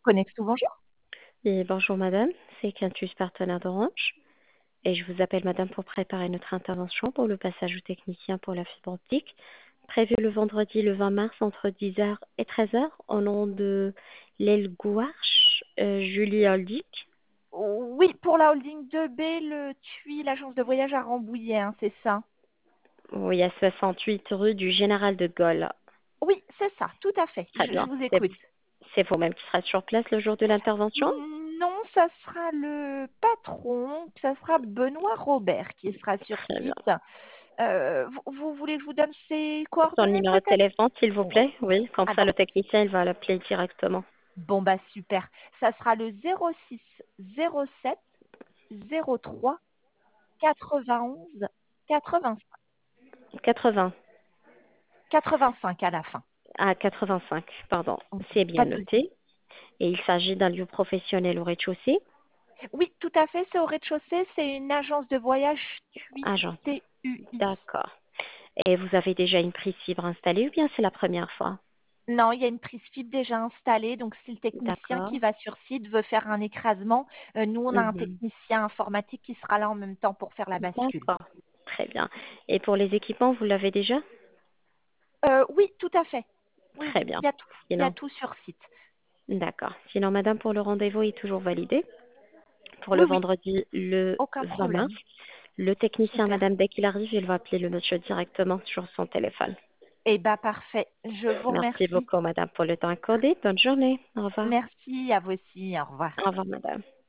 Connexo, bonjour. Et bonjour madame, c'est Quintus, partenaire d'Orange. Et je vous appelle madame pour préparer notre intervention pour le passage au technicien pour la fibre optique, prévu le vendredi le 20 mars entre 10 heures et 13 heures au nom de Lel Gouarch, Julie Holdic. Oui, pour la holding 2B, le TUI, l'agence de voyage à Rambouillet, hein, c'est ça? Oui, à 68 rue du Général de Gaulle. Oui, c'est ça, tout à fait. Très Je bien. vous C'est écoute. c'est vous-même qui sera sur place le jour de l'intervention? Non, ça sera le patron, ça sera Benoît Robert qui sera sur Très bien. site. Vous voulez que je vous donne ses Son coordonnées numéro de peut-être? téléphone, s'il vous Oh, plaît? Oui, comme ça alors, le technicien, il va l'appeler directement. bon bah super. Ça sera le 06 07 03 91 85. 80. 85 à la fin. À 85, pardon. Ok, C'est bien pas de souci. noté. Et il s'agit d'un lieu professionnel au rez-de-chaussée. Oui, tout à fait, c'est au rez-de-chaussée, c'est une agence de voyage TUI, Agence. TUI. D'accord. Et vous avez déjà une prise fibre installée ou bien c'est la première fois? Non, il y a une prise fibre déjà installée, donc si le technicien qui D'accord. va sur site veut faire un écrasement, nous, on a un Mhm. technicien informatique qui sera là en même temps pour faire la bascule. D'accord. Très bien. Et pour les équipements, vous l'avez déjà? Oui, tout à fait. Oui, Très oui, bien. il y a Sinon, tout sur site. d'accord. Sinon, madame, pour le rendez-vous est toujours validé. Pour le Oui, oui, vendredi le aucun 20 mars. problème. Le technicien, Super. madame, dès qu'il arrive, il va appeler le monsieur directement sur son téléphone. Eh bien, parfait. Je vous Merci remercie. beaucoup, madame, pour le temps accordé. Bonne journée. Au revoir. Merci à vous aussi. Au revoir. Au revoir, madame.